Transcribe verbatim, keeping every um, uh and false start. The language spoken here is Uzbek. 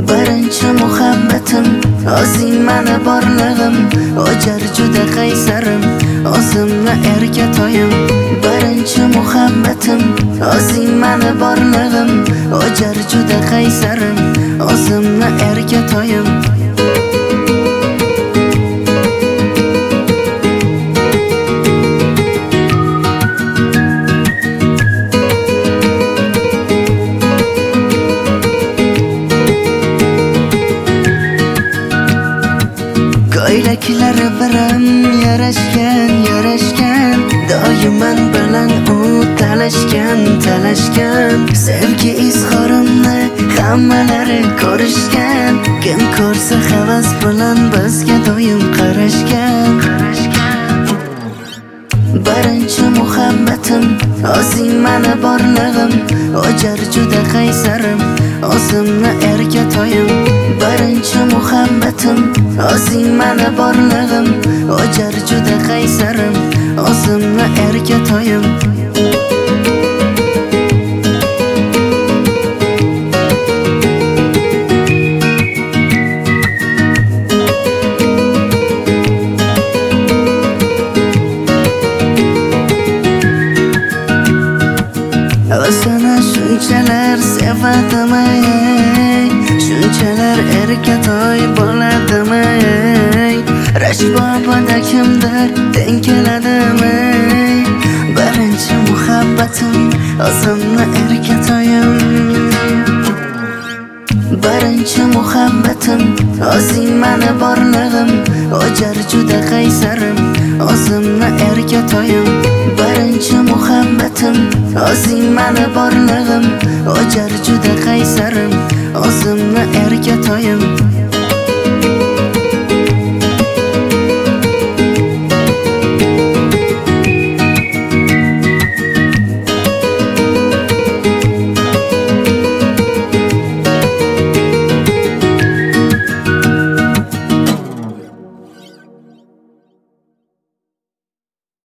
Birinchi muhabbatim, o'zing mani borlig'im, o'jar juda qaysarim, o'zimni erka toyim. Birinchi muhabbatim, o'zing mani borlig'im, o'jar juda qaysarim, o'zimni erka toyim. Ko'ylaklari biram yarashgan, yarashgan, doiman bilan u talashgan, talashgan. Sevgi izhorimni hammalari ko'rishgan, kim ko'rsa havas bilan bizga doim qarashgan, qarashgan. Birinchi muhabbatim, o'zing mani borlig'im, o'jar juda qaysarim, o'zimni erka toyim. Birinchi muhabbatim, o'zing mani borlig'im, o'jar juda qaysarim, o'zimni erka toyim. O'zini shunchalar sevadimi, shunchalar erka toy bo'ladimi? Rashbobida kimdir teng keladimi? Birinchi muhabbatim, o'zimni erka toyim. Birinchi muhabbatim, o'zing mani borlig'im, o'jar juda qaysarim, o'zimni erka toyim. Birinchi muhabbatim, o'zing mani borlig'im, o'jar juda qaysarim, o'zimni erka toyim.